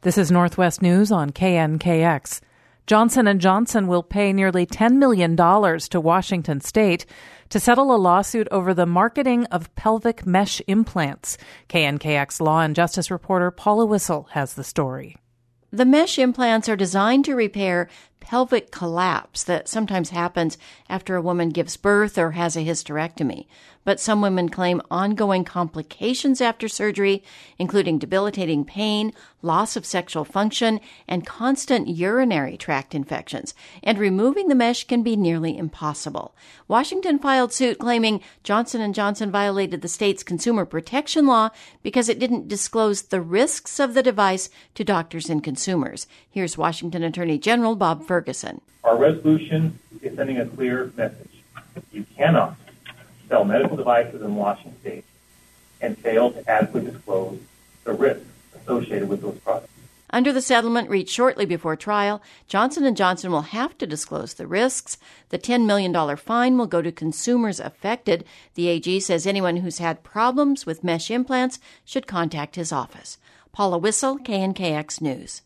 This is Northwest News on KNKX. Johnson & Johnson will pay nearly $10 million to Washington State to settle a lawsuit over the marketing of pelvic mesh implants. KNKX Law and Justice reporter Paula Wissel has the story. The mesh implants are designed to repair pelvic collapse that sometimes happens after a woman gives birth or has a hysterectomy. But some women claim ongoing complications after surgery, including debilitating pain, loss of sexual function, and constant urinary tract infections. And removing the mesh can be nearly impossible. Washington filed suit claiming Johnson & Johnson violated the state's consumer protection law because it didn't disclose the risks of the device to doctors and consumers. Here's Washington Attorney General Bob Ferguson. Our resolution is sending a clear message. You cannot sell medical devices in Washington State and fail to adequately disclose the risks associated with those products. Under the settlement reached shortly before trial, Johnson & Johnson will have to disclose the risks. The $10 million fine will go to consumers affected. The AG says anyone who's had problems with mesh implants should contact his office. Paula Wissel, KNKX News.